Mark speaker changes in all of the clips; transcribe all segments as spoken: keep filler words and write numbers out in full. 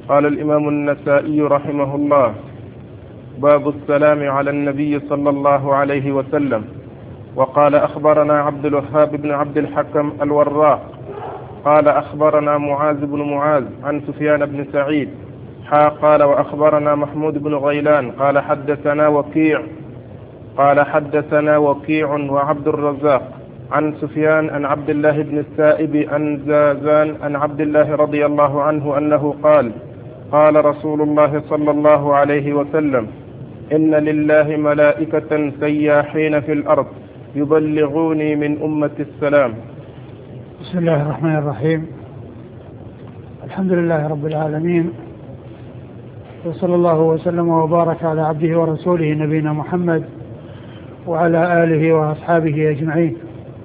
Speaker 1: قال الإمام النسائي رحمه الله: باب السلام على النبي صلى الله عليه وسلم. وقال أخبرنا عبد الوهاب بن عبد الحكم الوراق قال أخبرنا معاذ بن معاذ عن سفيان بن سعيد حا قال وأخبرنا محمود بن غيلان قال حدثنا وكيع قال حدثنا وكيع وعبد الرزاق عن سفيان عن عبد الله بن السائب عن زازان عن عبد الله رضي الله عنه أنه قال: قال رسول الله صلى الله عليه وسلم: إن لله ملائكة سياحين في الأرض يبلغوني من أمة السلام.
Speaker 2: بسم الله الرحمن الرحيم. الحمد لله رب العالمين، وصلى الله وسلم وبارك على عبده ورسوله نبينا محمد وعلى آله وأصحابه أجمعين.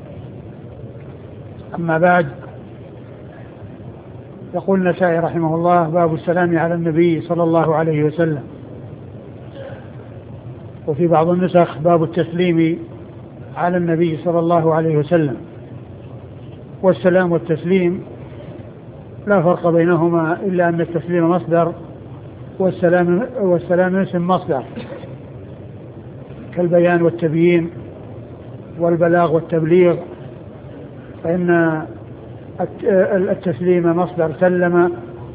Speaker 2: أما بعد، يقول النسائي رحمه الله: باب السلام على النبي صلى الله عليه وسلم. وفي بعض النسخ: باب التسليم على النبي صلى الله عليه وسلم. والسلام والتسليم لا فرق بينهما إلا أن التسليم مصدر والسلام, والسلام اسم مصدر، كالبيان والتبيين والبلاغ والتبليغ، فإن التسليم مصدر سلم،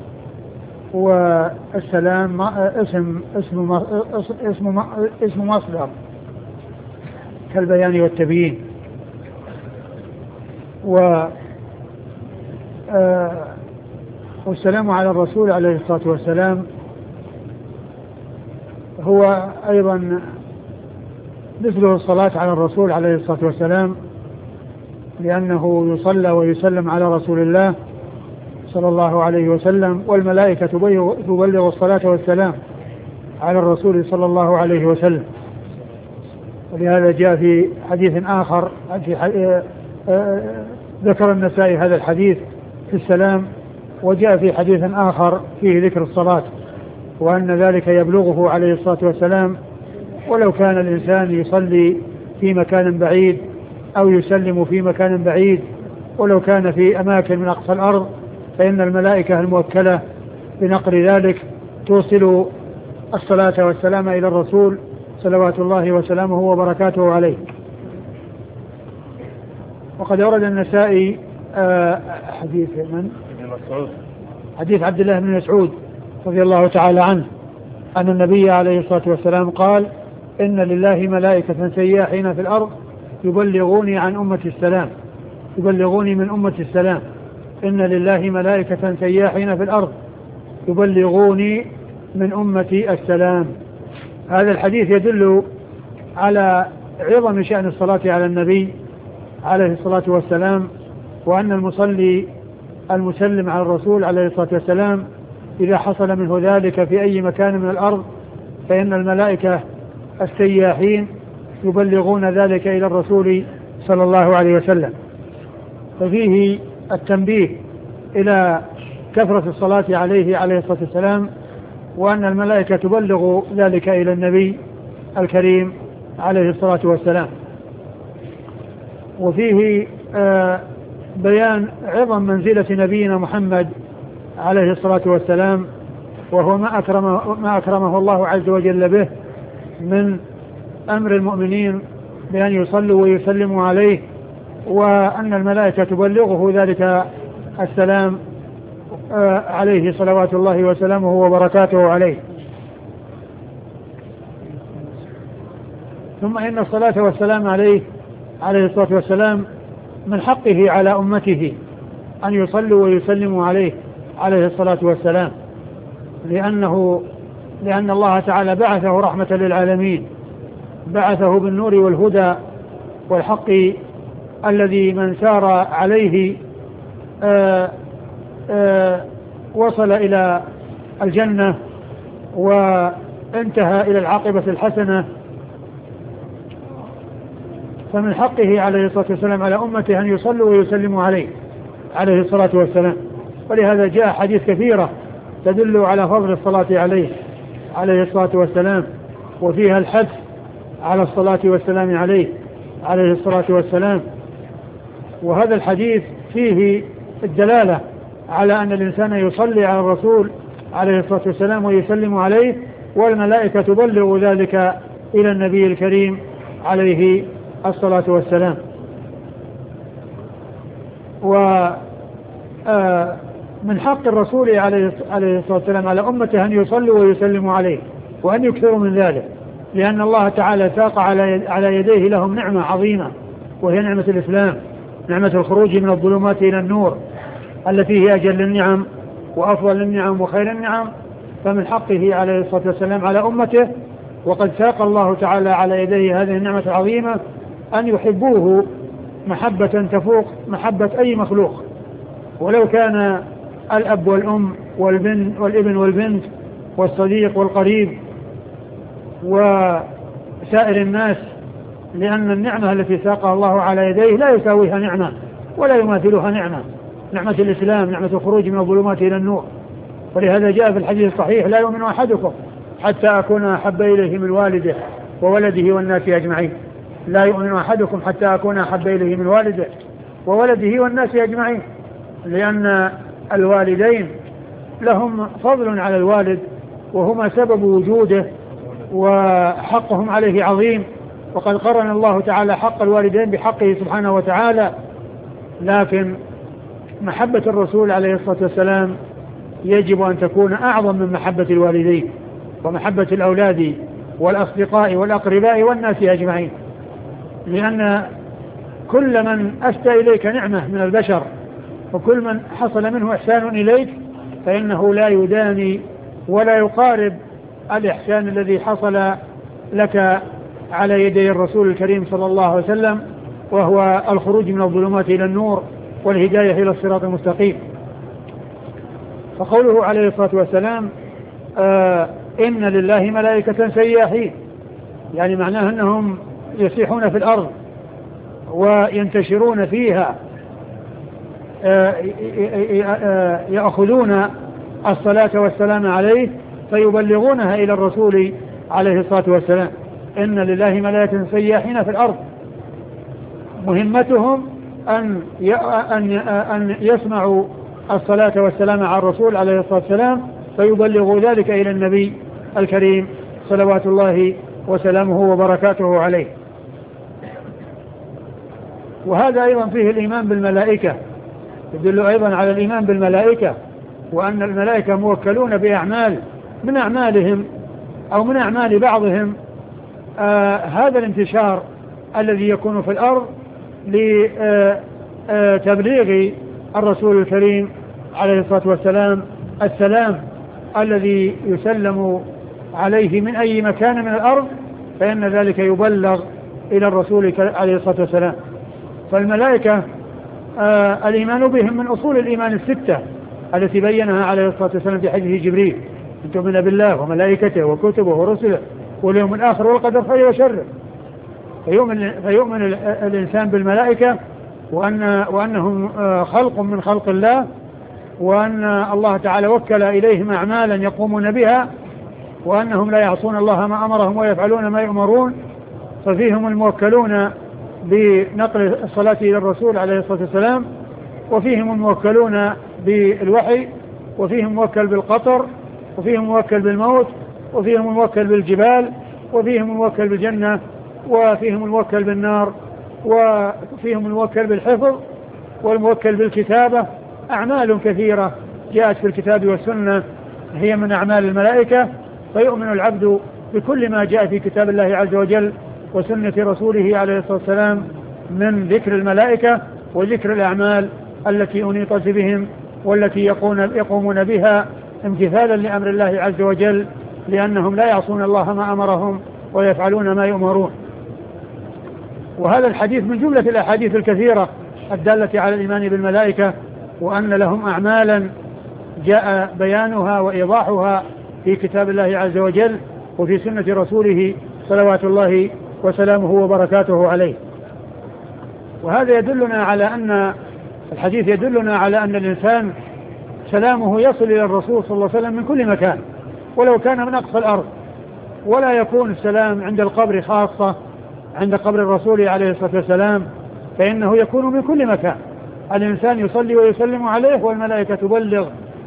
Speaker 2: والسلام اسم اسم اسم اسم مصدر كالبيان والتبيين. و والسلام على الرسول عليه الصلاة والسلام هو أيضا مثله الصلاة على الرسول عليه الصلاة والسلام، لأنه يصلى ويسلم على رسول الله صلى الله عليه وسلم، والملائكة تبلغ الصلاة والسلام على الرسول صلى الله عليه وسلم. ولهذا جاء في حديث آخر في حديث ذكر النسائي هذا الحديث في السلام، وجاء في حديث آخر فيه ذكر الصلاة، وأن ذلك يبلغه عليه الصلاة والسلام ولو كان الإنسان يصلي في مكان بعيد أو يسلم في مكان بعيد، ولو كان في أماكن من أقصى الأرض، فإن الملائكة الموكلة بنقل ذلك توصل الصلاة والسلام إلى الرسول صلوات الله وسلامه وبركاته عليه. وقد أورد النسائي حديث من؟ حديث عبد الله بن مسعود رضي الله تعالى عنه أن النبي عليه الصلاة والسلام قال: إن لله ملائكة سياحين في الأرض يبلغوني عن أمة السلام يبلغوني من أمة السلام. إن لله ملائكة سياحين في الأرض يبلغوني من أمة السلام. هذا الحديث يدل على عظم شأن الصلاة على النبي عليه الصلاة والسلام، وأن المصلي المسلم على الرسول عليه الصلاة والسلام إذا حصل منه ذلك في أي مكان من الأرض، فإن الملائكة السياحين يبلغون ذلك إلى الرسول صلى الله عليه وسلم. ففيه التنبيه إلى كثرة الصلاة عليه عليه الصلاة والسلام، وأن الملائكة تبلغ ذلك إلى النبي الكريم عليه الصلاة والسلام. وفيه آه بيان عظم منزلة نبينا محمد عليه الصلاة والسلام، وهو ما أكرمه, ما أكرمه الله عز وجل به من أمر المؤمنين بأن يصلوا ويسلموا عليه، وأن الملائكة تبلغه ذلك السلام آه عليه صلوات الله وسلامه وبركاته عليه. ثم إن الصلاة والسلام عليه عليه الصلاة والسلام من حقه على أمته أن يصلوا ويسلموا عليه عليه الصلاة والسلام، لأنه لأن الله تعالى بعثه رحمة للعالمين، بعثه بالنور والهدى والحق الذي من سار عليه آآ آآ وصل إلى الجنة وانتهى إلى العاقبة الحسنة. فمن حقه عليه الصلاة والسلام على أمته أن يصلوا ويسلموا عليه عليه الصلاة والسلام. ولهذا جاء حديث كثيرة تدل على فضل الصلاة عليه عليه الصلاة والسلام، وفيها الحث على الصلاة والسلام عليه عليه الصلاة والسلام. وهذا الحديث فيه الدلالة على أن الإنسان يصلي على الرسول عليه الصلاة والسلام ويسلم عليه، والملائكة تبلغ ذلك إلى النبي الكريم عليه الصلاة والسلام. ومن حق الرسول عليه الصلاة والسلام على أمته أن يصلوا ويسلموا عليه وأن يكثروا من ذلك، لأن الله تعالى ساق على يديه لهم نعمة عظيمة، وهي نعمة الإسلام، نعمة الخروج من الظلمات إلى النور التي هي أجل النعم وأفضل النعم وخير النعم. فمن حقه عليه الصلاة والسلام على أمته، وقد ساق الله تعالى على يديه هذه النعمة العظيمة، أن يحبوه محبة تفوق محبة أي مخلوق، ولو كان الأب والأم والبن والابن والبنت والصديق والقريب وسائر الناس، لأن النعمة التي ساقها الله على يديه لا يساويها نعمة ولا يماثلها نعمة، نعمة الإسلام، نعمة الخروج من الظلمات إلى النور. ولهذا جاء في الحديث الصحيح: لا يؤمن أحدكم حتى أكون أحب إليه من والده وولده والناس أجمعين. لا يؤمن أحدكم حتى أكون أحب إليه من والده وولده والناس أجمعين، لأن الوالدين لهم فضل على الوالد، وهما سبب وجوده وحقهم عليه عظيم، وقد قرن الله تعالى حق الوالدين بحقه سبحانه وتعالى. لكن محبة الرسول عليه الصلاة والسلام يجب أن تكون أعظم من محبة الوالدين ومحبة الأولاد والأصدقاء والأقرباء والناس أجمعين، لأن كل من أسدى إليك نعمة من البشر وكل من حصل منه إحسان إليك فإنه لا يداني ولا يقارب الإحسان الذي حصل لك على يدي الرسول الكريم صلى الله عليه وسلم، وهو الخروج من الظلمات إلى النور والهداية إلى الصراط المستقيم. فقوله عليه الصلاة والسلام: آه إن لله ملائكة سياحين، يعني معناه أنهم يسيحون في الأرض وينتشرون فيها، آه آه يأخذون الصلاة والسلام عليه فيبلغونها إلى الرسول عليه الصلاة والسلام. إن لله ملائكة سياحين في الأرض، مهمتهم أن أن يسمعوا الصلاة والسلام على الرسول عليه الصلاة والسلام فيبلغوا ذلك إلى النبي الكريم صلوات الله وسلامه وبركاته عليه. وهذا أيضا فيه الإيمان بالملائكة، يدل أيضا على الإيمان بالملائكة، وأن الملائكة موكلون بأعمال من أعمالهم أو من أعمال بعضهم آه هذا الانتشار الذي يكون في الأرض لتبليغ الرسول الكريم عليه الصلاة والسلام السلام الذي يسلم عليه من أي مكان من الأرض، فإن ذلك يبلغ إلى الرسول عليه الصلاة والسلام. فالملائكة آه الإيمان بهم من أصول الإيمان الستة التي بينها عليه الصلاة والسلام في حديث جبريل: أن تؤمن بالله وملائكته وكتبه ورسله واليوم الآخر والقدر خيره وشره. فيؤمن, فيؤمن الإنسان بالملائكة وأن وأنهم خلق من خلق الله، وأن الله تعالى وكل إليهم أعمالا يقومون بها، وأنهم لا يعصون الله ما أمرهم ويفعلون ما يؤمرون. ففيهم الموكلون بنقل الصلاة إلى الرسول عليه الصلاة والسلام، وفيهم الموكلون بالوحي، وفيهم موكل بالقطر، وفيهم موكل بالموت، وفيهم الموكل بالجبال، وفيهم الموكل بالجنة، وفيهم الموكل بالنار، وفيهم الموكل بالحفظ والموكل بالكتابة. أعمال كثيرة جاءت في الكتاب والسنة هي من أعمال الملائكة. فيؤمن العبد بكل ما جاء في كتاب الله عز وجل وسنة رسوله عليه الصلاة والسلام من ذكر الملائكة وذكر الأعمال التي أنيطت بهم والتي يقومون بها امتثالا لأمر الله عز وجل، لأنهم لا يعصون الله ما أمرهم ويفعلون ما يؤمرون. وهذا الحديث من جملة الأحاديث الكثيرة الدالة على الإيمان بالملائكة، وأن لهم أعمالا جاء بيانها وإيضاحها في كتاب الله عز وجل وفي سنة رسوله صلوات الله وسلامه وبركاته عليه. وهذا يدلنا على أن الحديث يدلنا على أن الإنسان سلامه يصل إلى الرسول صلى الله عليه وسلم من كل مكان ولو كان من أقصى الأرض، ولا يكون السلام عند القبر خاصة عند قبر الرسول عليه الصلاة والسلام، فإنه يكون من كل مكان. الإنسان يصلي ويسلم عليه والملائكة تبلغ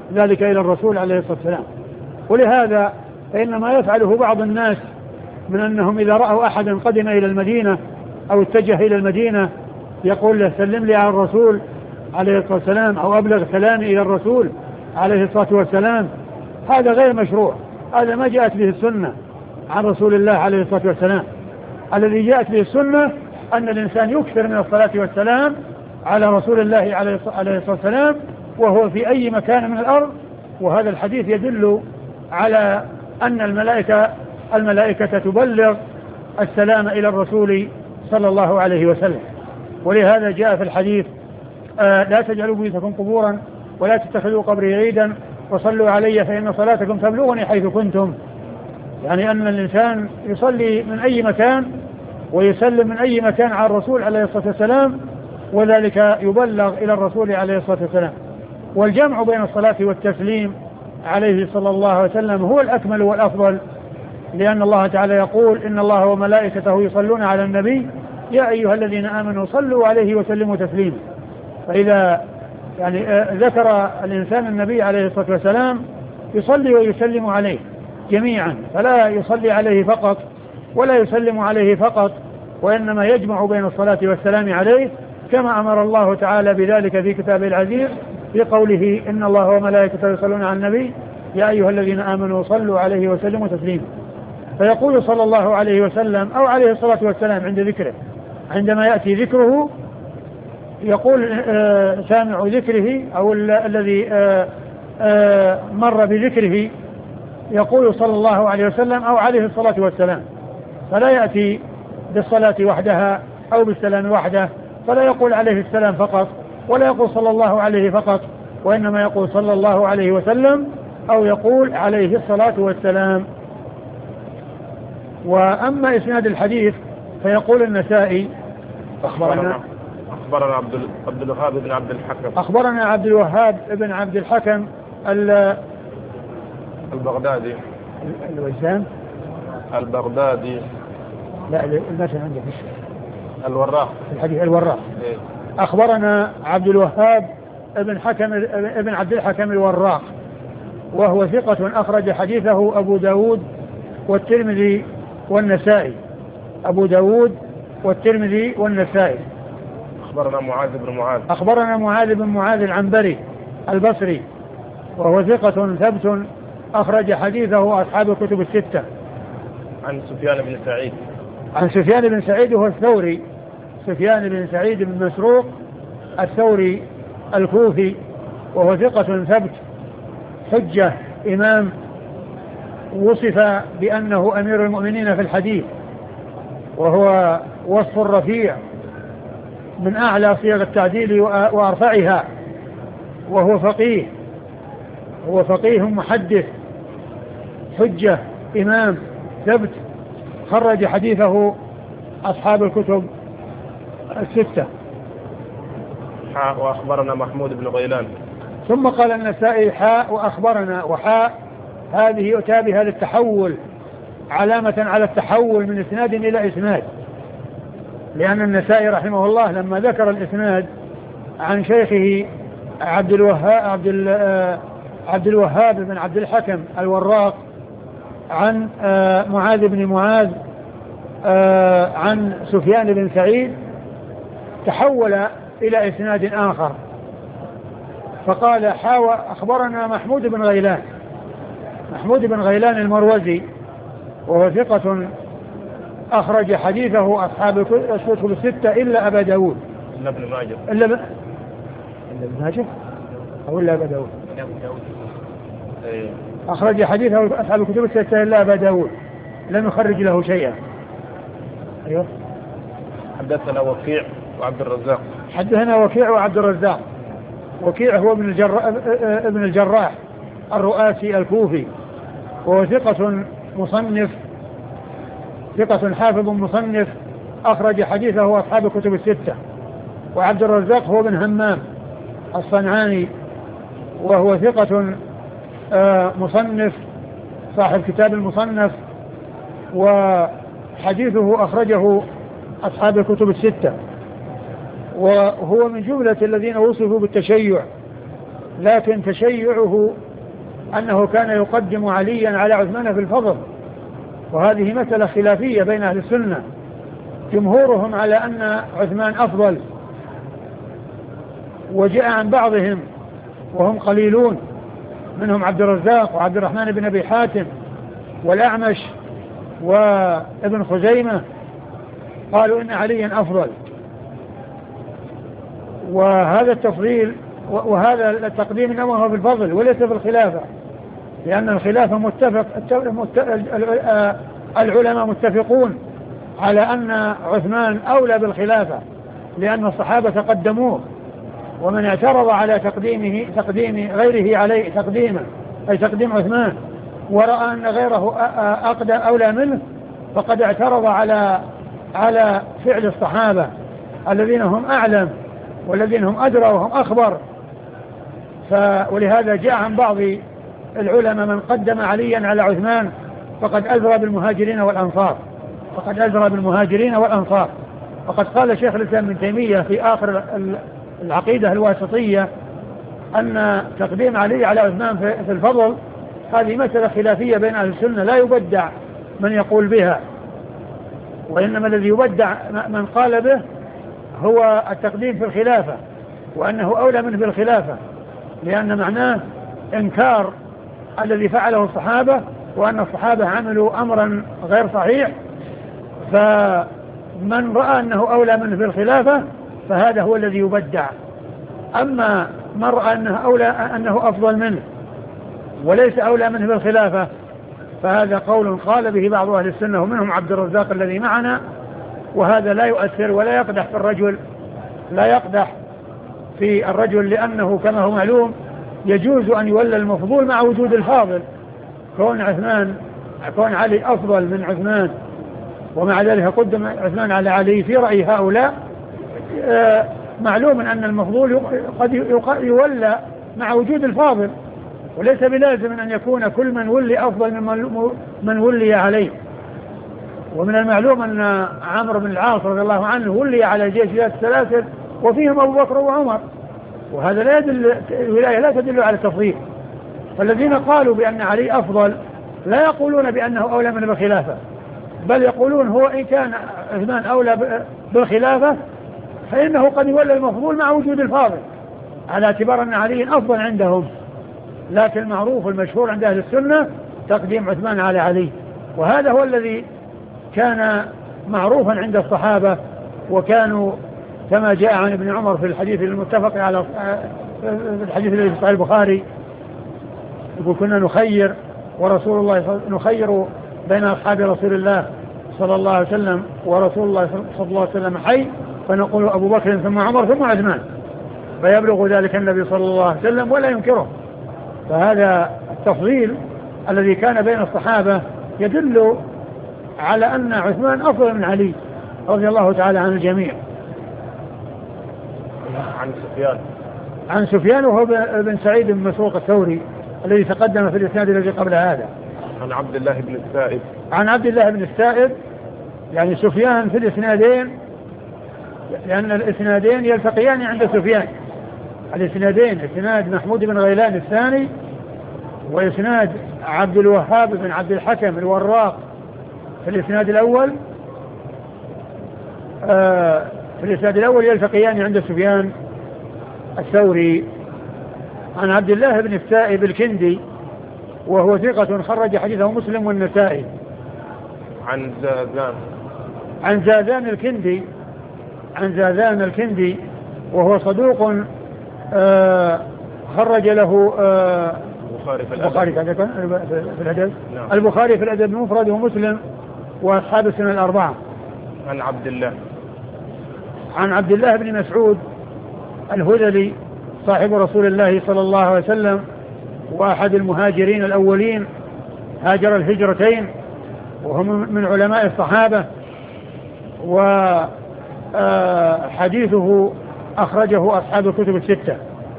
Speaker 2: ذلك إلى الرسول عليه الصلاة والسلام. ولهذا فإن ما يفعله بعض الناس من أنهم إذا رأوا أحدا قدم إلى المدينة أو اتجه إلى المدينة يقول له سلم لي على الرسول عليه الصلاة والسلام أو أبلغ سلامي إلى الرسول عليه الصلاة والسلام، هذا غير مشروع، هذا ما جاءت به السنة عن رسول الله عليه الصلاة والسلام. الذي جاءت به السنة أن الإنسان يكثر من الصلاة والسلام على رسول الله عليه الصلاة والسلام وهو في أي مكان من الأرض. وهذا الحديث يدل على أن الملائكة الملائكة تبلغ السلام إلى الرسول صلى الله عليه وسلم. ولهذا جاء في الحديث آه لا تجعلوا بيوتكم قبورا ولا تتخذوا قبري عيدا وصلوا علي فإن صلاتكم تبلغني حيث كنتم، يعني أن الإنسان يصلي من أي مكان ويسلم من أي مكان على الرسول عليه الصلاة والسلام وذلك يبلغ إلى الرسول عليه الصلاة والسلام. والجمع بين الصلاة والتسليم عليه صلى الله عليه وسلم هو الأكمل والأفضل، لأن الله تعالى يقول إن الله وملائكته يصلون على النبي يا أيها الذين آمنوا صلوا عليه وسلموا تسليما. فإذا يعني ذكر الإنسان النبي عليه الصلاة والسلام يصلي ويسلم عليه جميعا، فلا يصلي عليه فقط ولا يسلم عليه فقط، وإنما يجمع بين الصلاة والسلام عليه كما أمر الله تعالى بذلك في كتابه العزيز في قوله إن الله وملائكته يصلون على النبي يا أيها الذين آمنوا صلوا عليه وسلموا تسليما. فيقول صلى الله عليه وسلم أو عليه الصلاة والسلام عند ذكره، عندما يأتي ذكره يقول آه سامع ذكره أو الذي آه آه مر بذكره يقول صلى الله عليه وسلم أو عليه الصلاة والسلام، فلا يأتي بالصلاة وحدها أو بالسلام وحده، فلا يقول عليه السلام فقط ولا يقول صلى الله عليه فقط، وإنما يقول صلى الله عليه وسلم أو يقول عليه الصلاة والسلام. وأما إسناد الحديث فيقول النسائي
Speaker 1: أخبرنا أخبرنا عبد عبد الوهاب بن عبد الحكم
Speaker 2: أخبرنا عبد الوهاب بن عبد الحكم
Speaker 1: البغدادي
Speaker 2: الوجدان
Speaker 1: البغدادي
Speaker 2: لا المثل عندك
Speaker 1: الوراق
Speaker 2: الحديث الوراق
Speaker 1: إيه؟
Speaker 2: أخبرنا عبد الوهاب ابن حكم ابن عبد الحكم الوراق وهو ثقة أخرج حديثه أبو داود والترمذي والنسائي أبو داود والترمذي والنسائي.
Speaker 1: أخبرنا معاذ بن معاذ
Speaker 2: أخبرنا معاذ بن معاذ العنبري البصري وهو ثقة ثبت أخرج حديثه أصحاب الكتب الستة.
Speaker 1: عن سفيان بن سعيد
Speaker 2: عن سفيان بن سعيد وهو الثوري، سفيان بن سعيد بن مسروق الثوري الكوفي وهو ثقة ثبت حجة إمام وصف بأنه أمير المؤمنين في الحديث، وهو وصف رفيع من أعلى صيغ التعديل وأرفعها، وهو فقيه هو فقيه محدث حجة إمام ثبت خرج حديثه أصحاب الكتب الستة.
Speaker 1: حاء وأخبرنا محمود بن غيلان.
Speaker 2: ثم قال النسائي حاء وأخبرنا وحاء، هذه يؤتى بها للتحول علامة على التحول من إسناد إلى إسناد، لأن النسائي رحمه الله لما ذكر الإسناد عن شيخه عبد الوهاب عبد عبد الوهاب بن عبد الحكم الوراق عن معاذ بن معاذ عن سفيان بن سعيد تحول إلى إسناد آخر، فقال حاوى أخبرنا محمود بن غيلان محمود بن غيلان المروزي وهو ثقة أخرج حديثه أصحاب الكتب الستة إلا أبا داود
Speaker 1: إلا ابن ماجه
Speaker 2: إلا ب... إلا ابن ماجه أو إلا أبا داود أخرج حديثه أصحاب الكتب الستة إلا أبا داود لم يخرج له شيئا. أيوه.
Speaker 1: حدثنا وكيع وعبد الرزاق.
Speaker 2: حدثنا وكيع وعبد الرزاق. وكيع هو ابن الجراح ابن الجراح الرؤاسي الكوفي وهو ثقة مصنف ثقة حافظ مصنف أخرج حديثه أصحاب الكتب الستة. وعبد الرزاق هو بن همام الصنعاني وهو ثقة مصنف صاحب كتاب المصنف وحديثه أخرجه أصحاب الكتب الستة، وهو من جملة الذين وصفوا بالتشيع لكن تشيعه أنه كان يقدم عليا على عثمان في الفضل، وهذه مسألة خلافية بين أهل السنة، جمهورهم على أن عثمان أفضل، وجاء عن بعضهم وهم قليلون منهم عبد الرزاق وعبد الرحمن بن أبي حاتم والأعمش وابن خزيمة قالوا إن عليا أفضل. وهذا التفضيل وهذا التقديم إنما هو في الفضل وليس في الخلافة، لأن الخلافة متفق العلماء متفقون على أن عثمان أولى بالخلافة لأن الصحابة تقدموه، ومن اعترض على تقديمه تقديم غيره عليه تقديمه أي تقديم عثمان ورأى أن غيره أقدم أولى منه فقد اعترض على على فعل الصحابة الذين هم أعلم والذين هم أدرى وهم أخبر. ولهذا جاء عن بعض العلماء من قدم عليا على عثمان فقد أزرى بالمهاجرين والأنصار فقد أزرى بالمهاجرين والأنصار وقد قال شيخ الإسلام ابن تيمية في آخر العقيدة الواسطية أن تقديم علي على عثمان في الفضل هذه مسألة خلافية بين أهل السنة لا يبدع من يقول بها، وإنما الذي يبدع من قال به هو التقديم في الخلافة وأنه أولى منه بالخلافة، لأن معناه إنكار الذي فعله الصحابة وأن الصحابة عملوا أمرا غير صحيح، فمن رأى أنه أولى منه بالخلافة فهذا هو الذي يبدع. أما من رأى أنه, أولى أنه أفضل منه وليس أولى منه بالخلافة فهذا قول قال به بعض أهل السنة ومنهم عبد الرزاق الذي معنا، وهذا لا يؤثر ولا يقدح في الرجل لا يقدح في الرجل لأنه كما هو معلوم يجوز أن يولى المفضول مع وجود الفاضل، كون عثمان كون علي أفضل من عثمان ومع ذلك قدم عثمان على علي في رأي هؤلاء معلوم أن المفضول قد يولى مع وجود الفاضل، وليس بلازم أن يكون كل من ولي أفضل من من ولي عليه. ومن المعلوم أن عمرو بن العاص رضي الله عنه ولي على جيش ذات السلاسل وفيهم أبو بكر وعمر، وهذا لا يدل الولاية لا تدل على التفضيل. فالذين قالوا بأن علي أفضل لا يقولون بأنه أولى من بالخلافة، بل يقولون هو إن كان عثمان أولى بالخلافة فإنه قد يولى المفضول مع وجود الفاضل على اعتبار أن علي أفضل عندهم. لكن المعروف المشهور عند أهل السنة تقديم عثمان على علي، وهذا هو الذي كان معروفا عند الصحابة، وكانوا كما جاء عن ابن عمر في الحديث المتفق على في الحديث الذي في صحيح البخاري يقول كنا نخير ورسول الله نخير بين أصحاب رسول الله صلى الله عليه وسلم ورسول الله صلى الله عليه وسلم حي فنقول أبو بكر ثم عمر ثم عثمان، فيبلغ ذلك النبي صلى الله عليه وسلم ولا ينكره. فهذا التفضيل الذي كان بين الصحابة يدل على أن عثمان أفضل من علي رضي الله تعالى عن الجميع.
Speaker 1: عن سفيان
Speaker 2: عن سفيان وهو بن سعيد بن مسروق الثوري الذي تقدم في الإسناد الذي قبل هذا.
Speaker 1: عن عبد الله بن السائب
Speaker 2: عن عبد الله بن السائب، يعني سفيان في الإسنادين، لأن الإسنادين يلتقيان عند سفيان. الإسنادين إسناد محمود بن غيلان الثاني وإسناد عبد الوهاب بن عبد الحكم الوراق في الإسناد الأول آه في الإسناد الأول يلتقيان عند سفيان الثوري. عن عبد الله بن السائب الكندي وهو ثقة خرج حديثه مسلم والنسائي.
Speaker 1: عن زازان
Speaker 2: عن زازان الكندي عن زازان الكندي وهو صدوق آه خرج له آه
Speaker 1: البخاري في
Speaker 2: البخاري في الأدب نعم. البخاري في الأدب المفرد ومسلم وأصحاب السنن الأربعة.
Speaker 1: عن عبد الله
Speaker 2: عن عبد الله بن مسعود الهذلي صاحب رسول الله صلى الله عليه وسلم وأحد المهاجرين الأولين، هاجر الهجرتين وهم من علماء الصحابة، وحديثه أخرجه أصحاب الكتب الستة.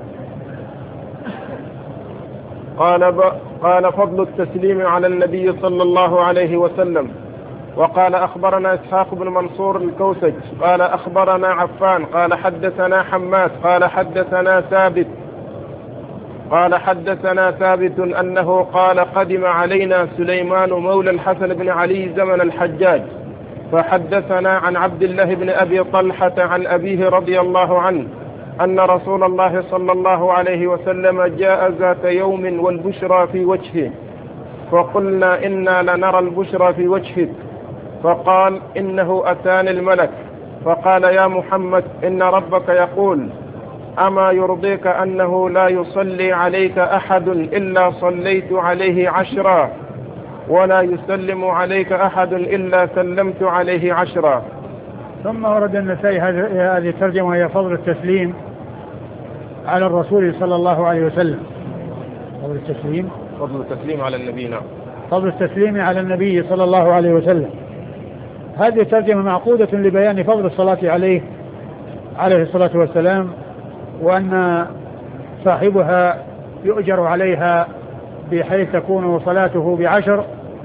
Speaker 1: قال, ب... قال فضل التسليم على النبي صلى الله عليه وسلم. وقال أخبرنا إسحاق بن منصور الكوسج قال أخبرنا عفان قال حدثنا حماد قال حدثنا ثابت قال حدثنا ثابت أنه قال قدم علينا سليمان مولى الحسن بن علي زمن الحجاج فحدثنا عن عبد الله بن أبي طلحة عن أبيه رضي الله عنه أن رسول الله صلى الله عليه وسلم جاء ذات يوم والبشرى في وجهه فقلنا إنا لنرى البشرى في وجهك فقال إنه أتاني الملك فقال يا محمد إن ربك يقول أما يرضيك أنه لا يصلي عليك أحد إلا صليت عليه عشرا ولا يسلم عليك أحد إلا سلمت عليه عشرا.
Speaker 2: ثم ورد النسائي هذه الترجمة وهي فضل التسليم على الرسول صلى الله عليه وسلم. فضل التسليم
Speaker 1: فضل التسليم على النبي. نعم.
Speaker 2: فضل التسليم على النبي صلى الله عليه وسلم. هذه الترجمة معقودة لبيان فضل الصلاة عليه عليه الصلاة والسلام وأن صاحبها يؤجر عليها بحيث تكون صلاته بعشر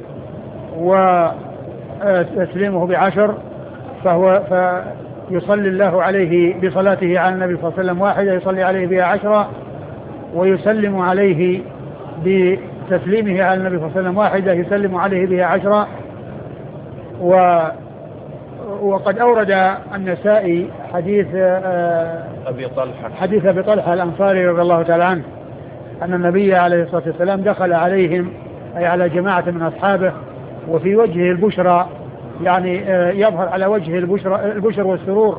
Speaker 2: وتسليمه بعشر فهو فيصلي الله عليه بصلاته على النبي صلى الله عليه وسلم واحدة يصلي عليه بها عشرة ويسلم عليه بتسليمه على النبي صلى الله عليه وسلم واحدة يسلم عليه بها عشرة. و وقد أورد النسائي حديث
Speaker 1: أبي طلحة
Speaker 2: حديث أبي طلحة الأنصاري رضي الله تعالى عنه أن النبي عليه الصلاة والسلام دخل عليهم أي على جماعة من أصحابه وفي وجهه البشرى يعني يظهر على وجهه البشرى البشر والسرور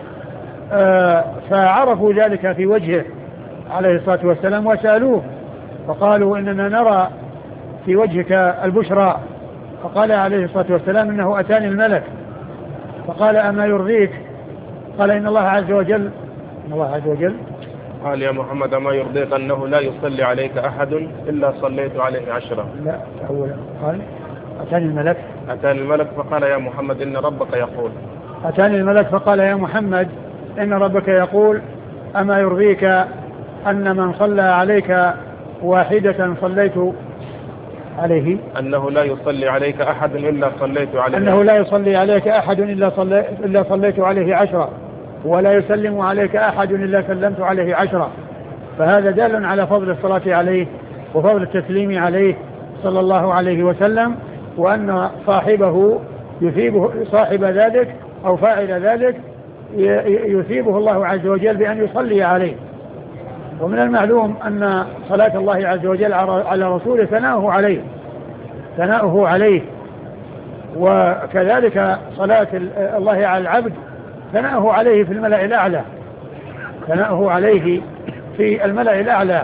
Speaker 2: فعرفوا ذلك في وجهه عليه الصلاة والسلام وسألوه فقالوا إننا نرى في وجهك البشرى فقال عليه الصلاة والسلام إنه أتاني الملك فقال أما يرضيك قال إن الله عز وجل إن الله عز وجل
Speaker 1: قال يا محمد ما يرضيك أنه لا يصلي عليك أحد إلا صليت عليه عشرة.
Speaker 2: لا أولا قال أتاني الملك
Speaker 1: أتاني الملك فقال يا محمد إن ربك يقول
Speaker 2: أتاني الملك فقال يا محمد إن ربك يقول أما يرضيك أن من صلى عليك واحدة صليت عليه
Speaker 1: أنه لا يصلي عليك أحد إلا صليت عليه
Speaker 2: أنه لا يصلي عليك أحد إلا, صلي إلا صليت عليه عشرة ولا يسلم عليك أحد إلا سلمت عليه عشرة. فهذا دال على فضل الصلاة عليه وفضل التسليم عليه صلى الله عليه وسلم وأن صاحبه يثيبه صاحب ذلك أو فاعل ذلك يثيبه الله عز وجل بأن يصلي عليه. ومن المعلوم أن صلاة الله عز وجل على رسوله ثناؤه عليه ثناؤه عليه وكذلك صلاة الله على العبد ثناؤه عليه في الملأ الأعلى ثناؤه عليه في الملأ الأعلى.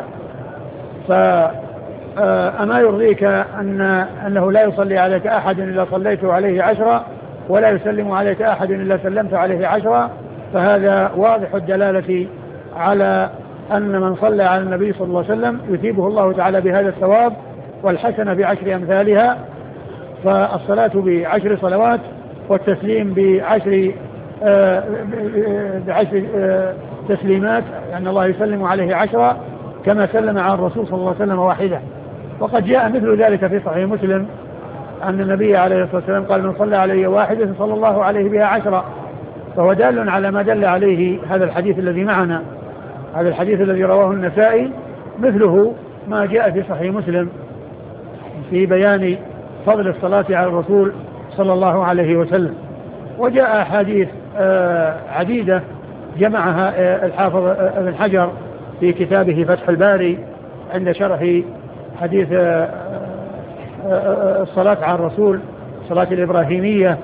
Speaker 2: فأما يرضيك أن أنه لا يصلي عليك أحد إلا صليت عليه عشرة ولا يسلم عليك أحد إلا سلمت عليه عشرة. فهذا واضح الدلالة على أن من صلى على النبي صلى الله عليه وسلم يثيبه الله تعالى بهذا الثواب والحسنة بعشر أمثالها. فالصلاة بعشر صلوات والتسليم بعشر آه بعشر آه تسليمات يعني الله يسلم عليه عشرة كما سلم على الرسول صلى الله عليه وسلم واحدة. وقد جاء مثل ذلك في صحيح مسلم أن النبي عليه الصلاة والسلام قال من صلى علي واحدة صلى الله عليه بها عشرة. فهو دال على ما دل عليه هذا الحديث الذي معنا. هذا الحديث الذي رواه النسائي مثله ما جاء في صحيح مسلم في بيان فضل الصلاة على الرسول صلى الله عليه وسلم. وجاء أحاديث عديدة جمعها الحافظ ابن حجر في كتابه فتح الباري عند شرح حديث الصلاة على الرسول الصلاة الإبراهيمية.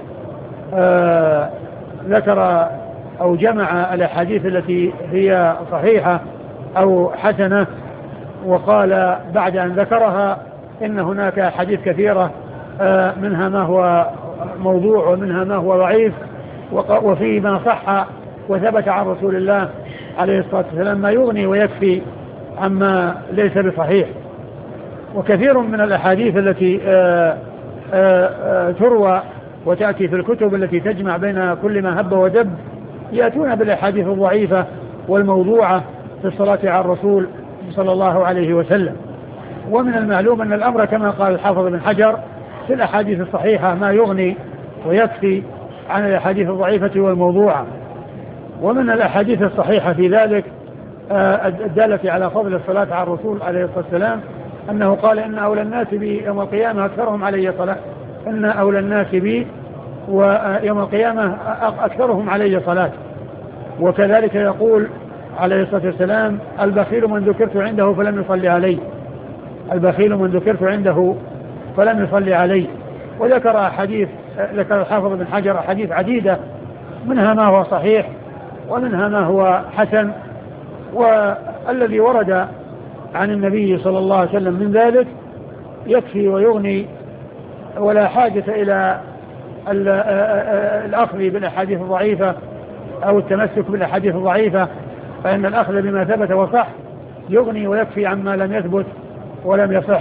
Speaker 2: ذكر أو جمع الأحاديث التي هي صحيحة أو حسنة وقال بعد أن ذكرها إن هناك أحاديث كثيرة منها ما هو موضوع ومنها ما هو ضعيف وفي ما صح وثبت عن رسول الله عليه الصلاة والسلام ما يغني ويكفي عما ليس بصحيح. وكثير من الأحاديث التي آآ آآ تروى وتأتي في الكتب التي تجمع بين كل ما هب ودب يأتون بالأحاديث الضعيفة والموضوعة في الصلاة على الرسول صلى الله عليه وسلم. ومن المعلوم أن الأمر كما قال الحافظ بن حجر في الأحاديث الصحيحة ما يغني ويكفي عن الأحاديث الضعيفة والموضوعة. ومن الأحاديث الصحيحة في ذلك الدالة على فضل الصلاة على الرسول عليه الصلاة والسلام أنه قال إن أولى الناس بي يوم القيامة أكثرهم علي صلاة إن أولى الناس بي ويوم القيامة أكثرهم علي صلاة. وكذلك يقول عليه الصلاة والسلام البخيل من ذكرت عنده فلم يصلي علي البخيل من ذكرت عنده فلم يصلي علي. وذكر حديث ذكر الحافظ بن حجر حديث عديدة منها ما هو صحيح ومنها ما هو حسن. والذي ورد عن النبي صلى الله عليه وسلم من ذلك يكفي ويغني ولا حاجة إلى الأخذ بالأحاديث الضعيفة أو التمسك بالأحاديث الضعيفة، فإن الأخذ بما ثبت وصح يغني ويكفي عما لم يثبت ولم يصح.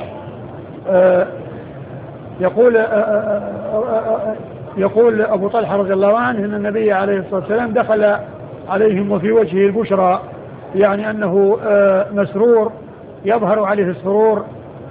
Speaker 2: يقول يقول أبو طلحة رضي الله عنه أن النبي عليه الصلاة والسلام دخل عليهم وفي وجهه البشرى، يعني أنه مسرور يظهر عليه السرور،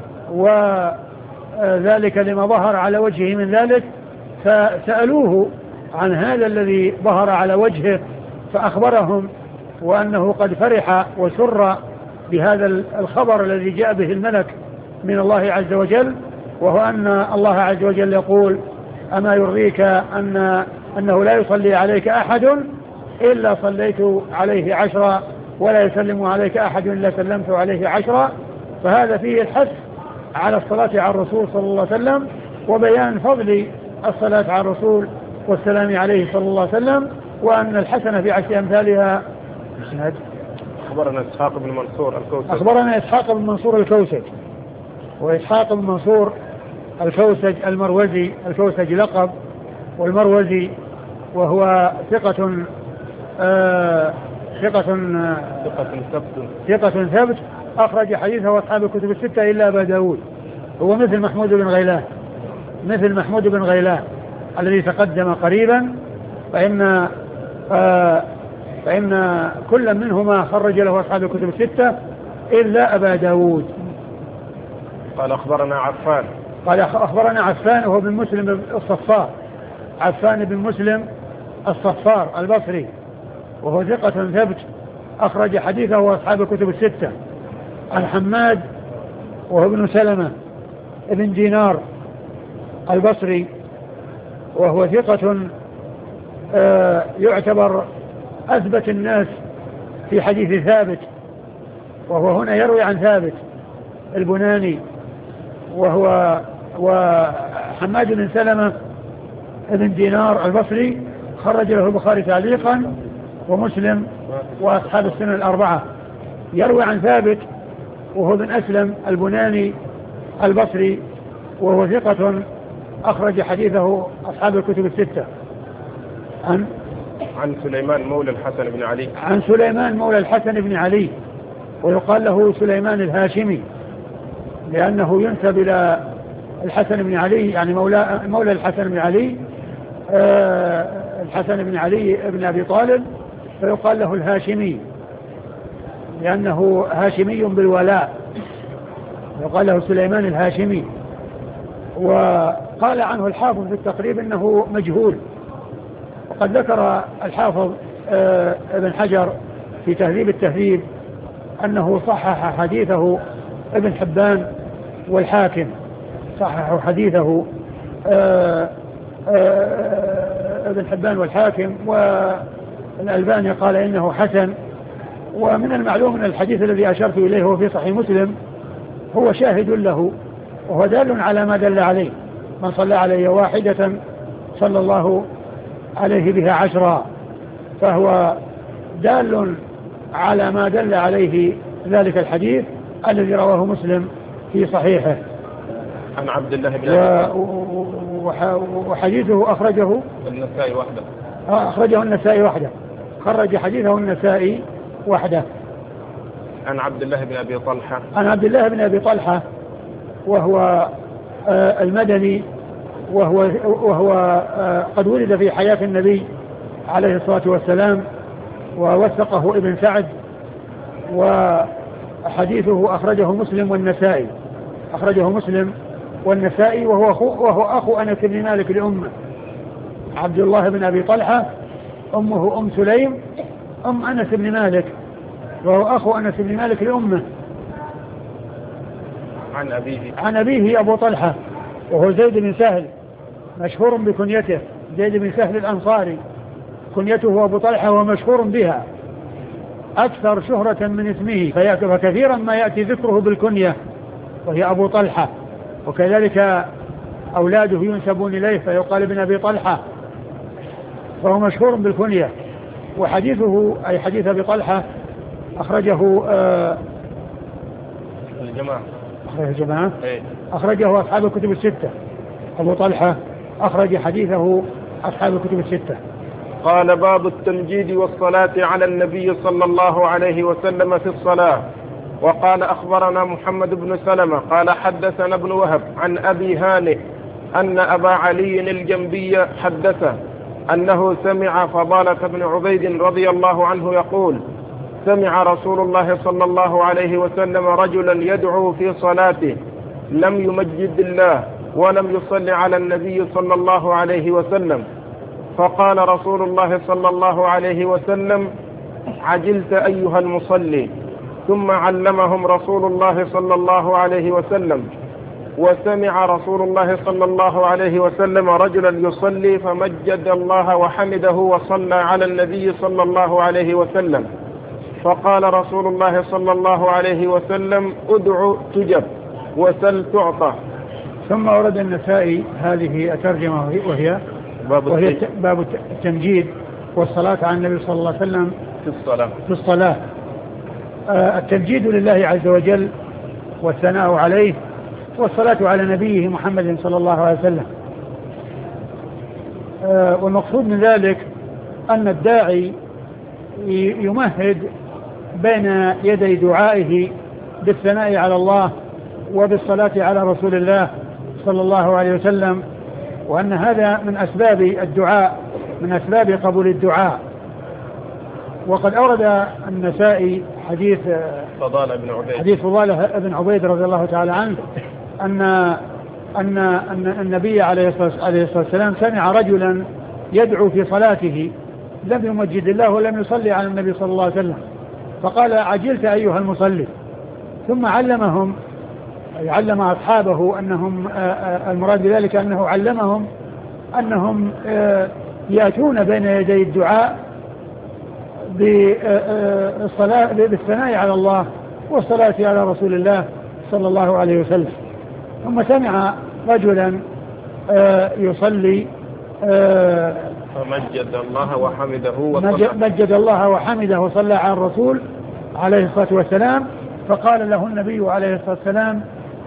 Speaker 2: وذلك لما ظهر على وجهه من ذلك. فسألوه عن هذا الذي ظهر على وجهه فأخبرهم وأنه قد فرح وسر بهذا الخبر الذي جاء به الملك من الله عز وجل، وهو أن الله عز وجل يقول أما يرضيك أن أنه لا يصلي عليك أحد إلا صليت عليه عشرا ولا يسلم عليك أحد إلا سلمت عليه عشرا. فهذا فيه الحث على الصلاة على الرسول صلى الله عليه وسلم وبيان فضل الصلاة على الرسول والسلام عليه صلى الله عليه وسلم، وأن الحسنة في عشر أمثالها.
Speaker 1: أخبرنا إسحاق بن منصور الكوسج
Speaker 2: أخبرنا إسحاق بن منصور الكوسج وإسحاق بن منصور الكوسج المروزي الكوسج لقب والمروزي، وهو ثقة آه ثقة
Speaker 1: ثقة ثبت
Speaker 2: ثقة ثبت أخرج حديثه أصحاب الكتب الستة إلا أبا داود. هو مثل محمود بن غيلان مثل محمود بن غيلان الذي تقدم قريبا، فإن آه فإن كل منهما خرج له أصحاب الكتب الستة إلا أبا داود.
Speaker 1: قال أخبرنا عفان
Speaker 2: قال أخبرنا عفان وهو بن مسلم الصفار عفان بن مسلم الصفار البصري، وهو ثقة ثبت أخرج حديثه أصحاب الكتب الستة. عن حماد وهو ابن سلمة ابن دينار البصري، وهو ثقة آه يعتبر أثبت الناس في حديث ثابت، وهو هنا يروي عن ثابت البناني، وهو وحماد بن سلمة ابن دينار البصري خرج له البخاري تعليقا ومسلم وأصحاب السنن الأربعة. يروي عن ثابت وهو بن أسلم البناني البصري، وهو ثقة أخرج حديثه أصحاب الكتب الستة. عن
Speaker 1: عن سليمان مولى الحسن بن علي
Speaker 2: عن سليمان مولى الحسن بن علي، ويقال له سليمان الهاشمي لأنه ينسب إلى الحسن بن علي، يعني مولى مولى الحسن بن علي آه الحسن بن علي بن أبي طالب، فيقال له الهاشمي لأنه هاشمي بالولاء، يقال له سليمان الهاشمي. وقال عنه الحافظ في التقريب إنه مجهول، وقد ذكر الحافظ آه ابن حجر في تهذيب التهذيب أنه صحح حديثه ابن حبان والحاكم، صححوا حديثه آه آه ابن حبان والحاكم، والألباني قال إنه حسن. ومن المعلوم أن الحديث الذي أشرت إليه هو في صحيح مسلم هو شاهد له، وهو دال على ما دل عليه: من صلى علي واحدة صلى الله عليه بها عشرا، فهو دال على ما دل عليه ذلك الحديث الذي رواه مسلم في صحيحه.
Speaker 1: عن عبد الله بن
Speaker 2: و... وحديثه أخرجه
Speaker 1: النسائي وحده
Speaker 2: أخرجه النسائي وحده خرج حديثه النسائي وحده.
Speaker 1: عن عبد الله بن أبي طلحة
Speaker 2: عن عبد الله بن أبي طلحة وهو آه المدني، وهو, وهو آه قد ولد في حياة النبي عليه الصلاة والسلام، ووثقه ابن سعد، وحديثه أخرجه مسلم والنسائي أخرجه مسلم والنسائي وهو أخو, وهو أخو أنس بن مالك لأمه عبد الله بن أبي طلحة، أمه أم سليم أم أنس بن مالك وهو أخو أنس بن مالك لأمه.
Speaker 1: عن أبيه
Speaker 2: عن أبيه أبو طلحة وهو زيد بن سهل مشهور بكنيته، زيد بن سهل الأنصاري كنيته أبو طلحة ومشهور بها أكثر شهرة من اسمه، فكثيرا ما يأتي ذكره بالكنية وهي أبو طلحة، وكذلك أولاده ينسبون إليه فيقال ابن أبي طلحة، فهو مشهور بالكنية. وحديثه أي حديث أبي طلحة أخرجه آه
Speaker 1: الجماعة
Speaker 2: أخرجه الجماعة
Speaker 1: ايه؟
Speaker 2: أخرجه أصحاب الكتب الستة. أبو طلحة أخرج حديثه أصحاب الكتب الستة.
Speaker 1: قال باب التمجيد والصلاة على النبي صلى الله عليه وسلم في الصلاة. وقال أخبرنا محمد بن سلمة قال حدثنا ابن وهب عن أبي هانئ أن أبا علي الجنبي حدثه أنه سمع فضالة بن عبيد رضي الله عنه يقول سمع رسول الله صلى الله عليه وسلم رجلا يدعو في صلاته لم يمجد الله ولم يصل على النبي صلى الله عليه وسلم، فقال رسول الله صلى الله عليه وسلم عجلت أيها المصلي، ثم علمهم رسول الله صلى الله عليه وسلم. وسمع رسول الله صلى الله عليه وسلم رجلا يصلي فمجد الله وحمده وصلى على النبي صلى الله عليه وسلم، فقال رسول الله صلى الله عليه وسلم ادع تجب وسل تعطى.
Speaker 2: ثم ورد النسائي هذه الترجمة وهي
Speaker 1: باب,
Speaker 2: وهي باب التمجيد والصلاة على النبي صلى الله عليه وسلم
Speaker 1: في الصلاة,
Speaker 2: في الصلاة. آه التمجيد لله عز وجل والثناء عليه والصلاة على نبيه محمد صلى الله عليه وسلم. آه والمقصود من ذلك أن الداعي يمهد بين يدي دعائه بالثناء على الله وبالصلاة على رسول الله صلى الله عليه وسلم، وأن هذا من أسباب الدعاء من أسباب قبول الدعاء. وقد أورد النسائي حديث
Speaker 1: فضالة بن عبيد
Speaker 2: حديث فضالة بن عبيد رضي الله تعالى عنه أن أن أن النبي عليه الصلاة والسلام سمع رجلا يدعو في صلاته لم يمجد الله ولم يصلي على النبي صلى الله عليه وسلم، فقال عجلت أيها المصلي، ثم علمهم علم أصحابه أنهم المراد بذلك أنه علمهم أنهم يأتون بين يدي الدعاء بالصلاة بالثناء على الله والصلاة على رسول الله صلى الله عليه وسلم. ثم سمع رجلا يصلي
Speaker 1: فمجد الله وحمده
Speaker 2: وصلى مجد الله وحمده وصلى على الرسول عليه الصلاة والسلام، فقال له النبي عليه الصلاة والسلام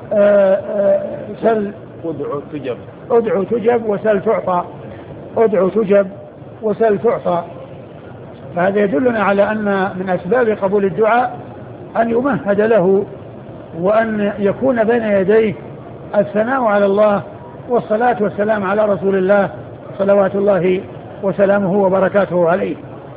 Speaker 2: سل
Speaker 1: ادعو تجب
Speaker 2: ادعو تجب وسل تعطى ادعو تجب وسل تعطى. فهذا يدلنا على أن من أسباب قبول الدعاء أن يمهد له وأن يكون بين يديه الثناء على الله والصلاة والسلام على رسول الله صلوات الله وسلامه وبركاته عليه.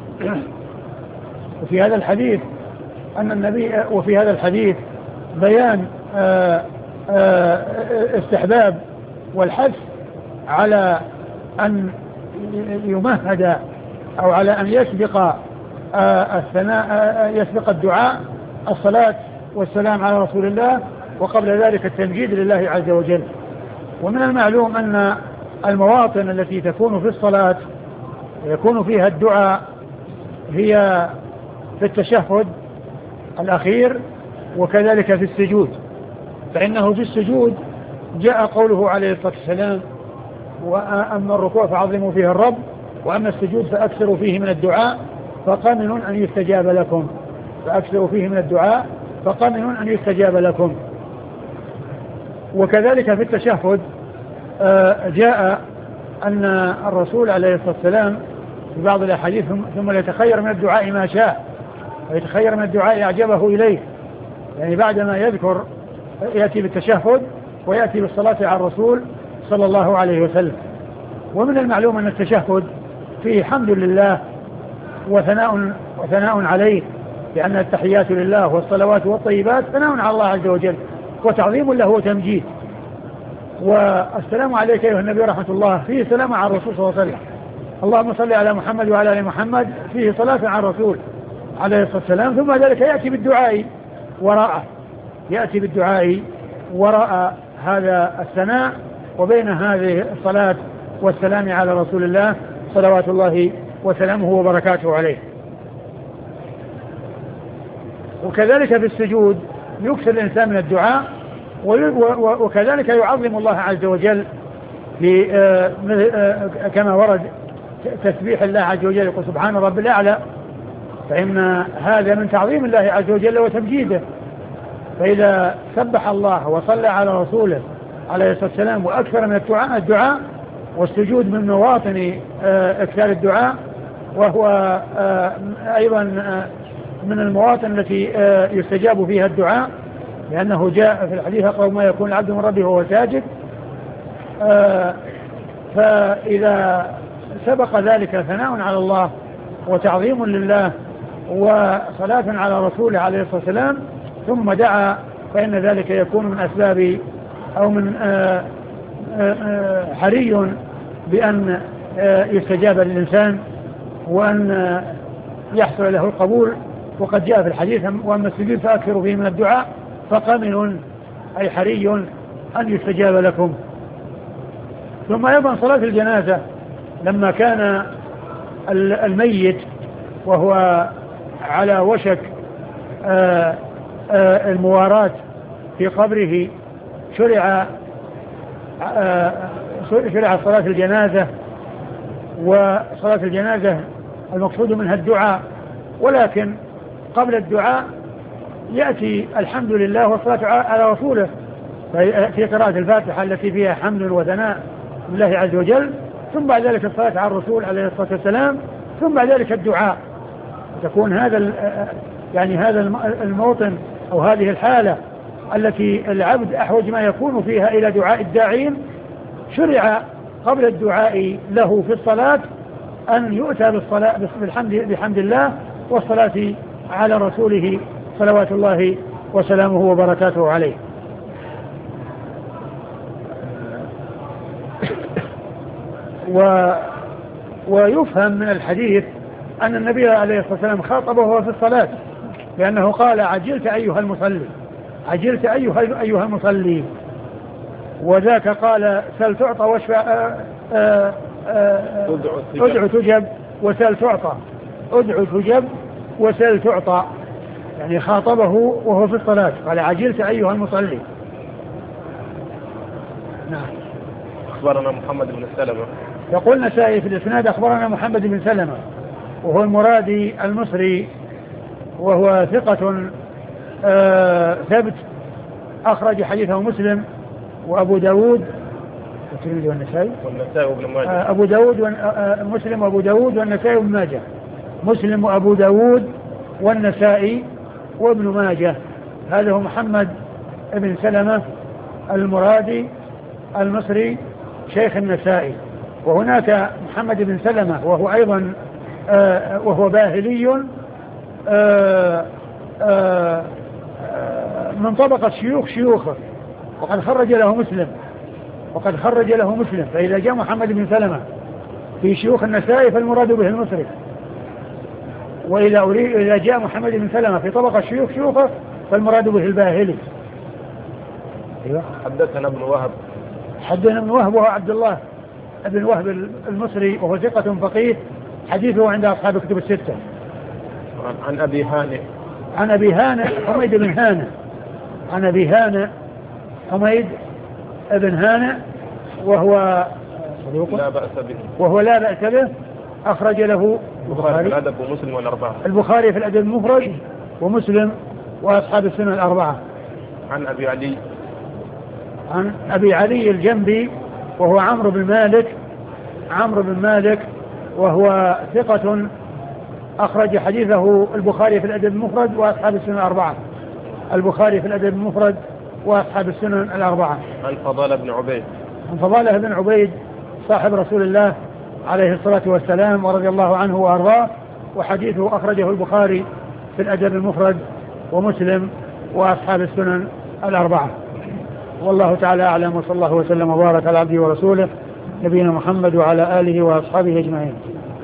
Speaker 2: وفي هذا الحديث أن النبي وفي هذا الحديث بيان آآ آآ استحباب والحث على أن يمهد أو على أن يسبق الثناء يسبق الدعاء الصلاة والسلام على رسول الله، وقبل ذلك التمجيد لله عز وجل. ومن المعلوم أن المواطن التي تكون في الصلاة يكون فيها الدعاء هي في التشهد الأخير وكذلك في السجود، فإنه في السجود جاء قوله عليه الصلاة والسلام وأما الركوع فعظموا فيه الرب وأما السجود فأكثروا فيه من الدعاء فقمن أن يستجاب لكم فأكثروا فيه من الدعاء فقمن أن يستجاب لكم. وكذلك في التشهد جاء أن الرسول عليه الصلاة والسلام في بعض الأحاديث ثم يتخير من الدعاء ما شاء ويتخير من الدعاء أعجبه إليه، يعني بعدما يذكر يأتي بالتشهد ويأتي بالصلاة على الرسول صلى الله عليه وسلم. ومن المعلوم أن التشهد فيه حمد لله وثناء, وثناء عليه، لأن التحيات لله والصلوات والطيبات ثناء على الله عز وجل وتعظيم له وتمجيد. والسلام عليك أيها النبي رحمة الله فيه سلام على الرسول صلى الله عليه وسلم، اللهم صل على محمد وعلى آل محمد فيه صلاة على الرسول عليه الصلاة والسلام، ثم ذلك يأتي بالدعاء وراءه، يأتي بالدعاء وراء هذا الثناء، وبين هذه الصلاة والسلام على رسول الله صلوات الله وسلامه وبركاته عليه. وكذلك في السجود يكثر الإنسان من الدعاء، وكذلك يعظم الله عز وجل كما ورد تسبيح الله عز وجل، يقول سبحان رب الأعلى، فإن هذا من تعظيم الله عز وجل وتمجيده. فإذا سبح الله وصلى على رسوله عليه الصلاة والسلام وأكثر من الدعاء الدعاء والسجود من مواطن إكثار الدعاء، وهو أيضا من المواطن التي يستجاب فيها الدعاء، لأنه جاء في الحديث أقرب ما يكون العبد من ربه وهو ساجد. فإذا سبق ذلك ثناء على الله وتعظيم لله وصلاة على رسوله عليه الصلاة والسلام ثم دعا، فإن ذلك يكون من أسباب أو من حري بأن يستجاب للإنسان وأن يحصل له القبول. وقد جاء في الحديث وأما السجود فأكثروا فيه من الدعاء فقمن، أي حري أن يستجاب لكم. ثم أيضا صلاة الجنازة لما كان الميت وهو على وشك المواراة في قبره شرع شرع صلاة الجنازة، وصلاة الجنازة المقصود منها الدعاء، ولكن قبل الدعاء يأتي الحمد لله والصلاة على رسوله في قراءة الفاتحة التي فيها حمد وثناء لله عز وجل، ثم بعد ذلك الصلاة على الرسول عليه الصلاة والسلام، ثم بعد ذلك الدعاء. تكون هذا يعني هذا الموطن أو هذه الحالة التي العبد أحوج ما يكون فيها إلى دعاء الداعين، شرع قبل الدعاء له في الصلاة أن يؤتى بالصلاة بالحمد بحمد الله والصلاة على رسوله صلوات الله وسلامه وبركاته عليه. و ويفهم من الحديث أن النبي عليه الصلاة والسلام خاطبه وهو في الصلاة، لأنه قال عجلت أيها المصلي، عجلت أيها أيها المصلي، وذاك قال سل تعطى واشفع ادع تجب وسل تعطى، ادع تجب وسل تعطى، يعني خاطبه وهو في الصلاة قال عجلت أيها المصلي.
Speaker 1: نعم. أخبرنا محمد بن سلمة.
Speaker 2: يقول النسائي في الإسناد أخبرنا محمد بن سلمة وهو المرادي المصري، وهو ثقة آه ثبت، أخرج حديثه مسلم وأبو داود والترمذي والنسائي
Speaker 1: والنسائي وابن ماجه.
Speaker 2: آه أبو داود ومسلم وأبو داود والنسائي وابن ماجه، مسلم وأبو داود والنسائي وابن ماجه. هذا هو محمد بن سلمة المرادي المصري شيخ النسائي. وهناك محمد بن سلمة وهو أيضا آه وهو باهلي آه آه من طبقة شيوخ شيوخه، وقد خرج له مسلم وقد خرج له مسلم. فإذا جاء محمد بن سلمة في شيوخ النسائي فالمراد به المصري، وإذا أريد إذا جاء محمد بن سلمة في طبقة شيوخ شيوخه فالمراد به الباهلي.
Speaker 1: أيوة. حدثنا ابن وهب.
Speaker 2: حدثنا ابن وهب وهو عبد الله ابن وهب المصري، وهو ثقة فقيه، حديثه عند أصحاب الكتب الستة.
Speaker 1: عن أبي هانئ.
Speaker 2: عن أبي هانئ حميد بن هانئ. عن أبي هانئ حميد بن هانئ وهو
Speaker 1: لا بأس به
Speaker 2: وهو لا بأس به، أخرج له
Speaker 1: البخاري في الأدب ومسلم والأربعة.
Speaker 2: البخاري في الأدب المفرد ومسلم وأصحاب السنن الأربعة.
Speaker 1: عن أبي علي.
Speaker 2: عن أبي علي الجنبي وهو عمرو بن مالك عمرو بن مالك وهو ثقة، أخرج حديثه البخاري في الأدب المفرد وأصحاب السنن الأربعة. البخاري في الأدب المفرد وأصحاب السنن الأربعة.
Speaker 1: عن فضالة بن عبيد.
Speaker 2: عن فضالة بن عبيد صاحب رسول الله عليه الصلاة والسلام ورضي الله عنه وأرضاه، وحديثه أخرجه البخاري في الأدب المفرد ومسلم وأصحاب السنن الأربعة. والله تعالى أعلم، وصلى الله وسلم وبارك على عبده ورسوله نبينا محمد وعلى آله وأصحابه أجمعين.